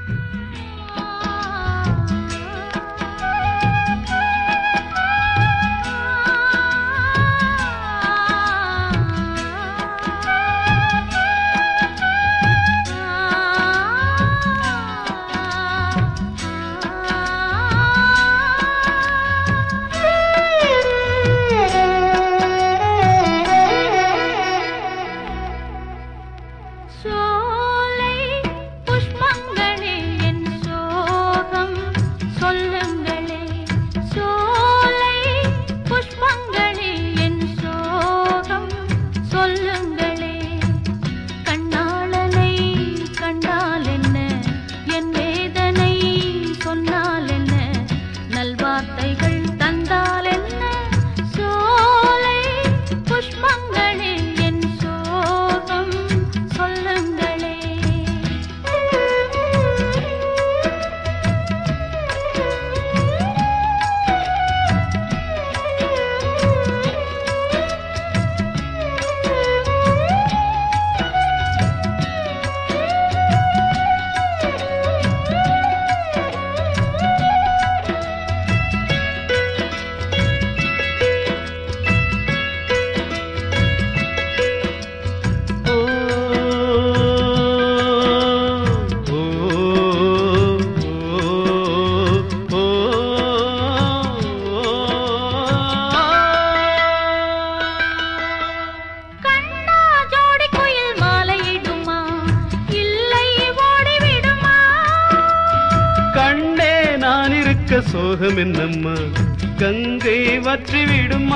சோகம் என்னம்மா கங்கை வற்றி விடுமா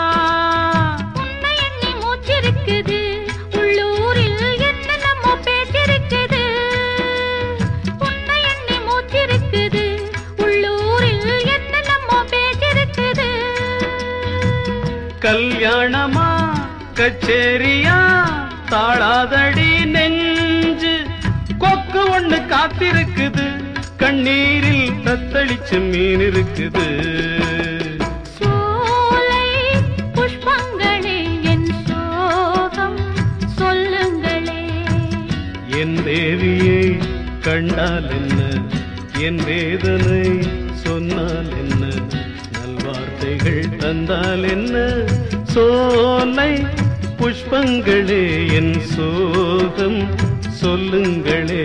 உன்னை எண்ணி மூச்சிருக்குது உள்ளூரில் என்ன நம்ம பேச்சிருக்குது உன்னை எண்ணி மூச்சிருக்குது உள்ளூரில் என்ன நம்ம பேச்சிருக்குது கல்யாணமா கச்சேரியா தாளாதடி நெஞ்சு கொக்கு ஒண்ணு காத்திருக்குது கண்ணீரில் தத்தளிச்ச மீன் இருக்குது சோலை புஷ்பங்களே என் சோகம் சொல்லுங்களே என் தேவியை கண்டால் என்ன என் வேதனை சொன்னால் என்ன நல்வார்த்தைகள் தந்தால் என்ன சோலை புஷ்பங்களே என் சோகம் சொல்லுங்களே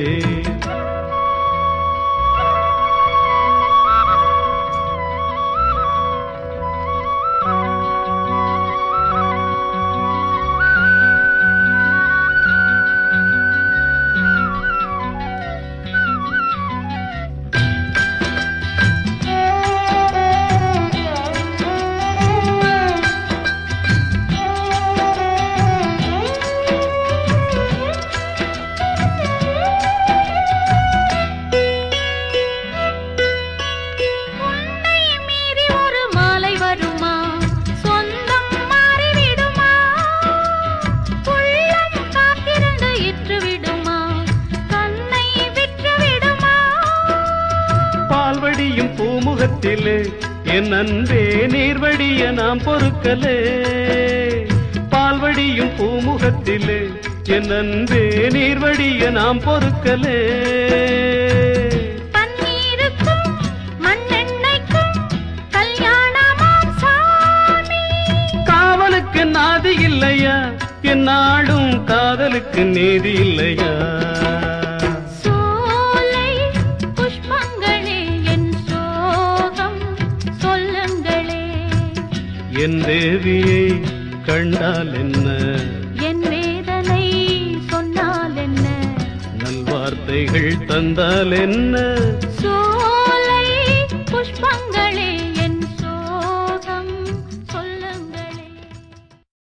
பூமுகத்திலே என் அன்பே நீர்வடிய நாம் பொறுக்கலே பால்வடியும் பூமுகத்திலே என் அன்பே நீர்வடிய நாம் பொறுக்கலே பன்னீருக்கும் மண்ணெண்ணைக்கும் கல்யாணமாம் சாமி காவலுக்கு நாதி இல்லையா என் நாடும் காதலுக்கு நீதி இல்லையா என் தேவியை கண்டால் என்ன என் வேதனை சொன்னால் என்ன நல்வார்த்தைகள் தந்தால் என்ன சோலை புஷ்பங்கள்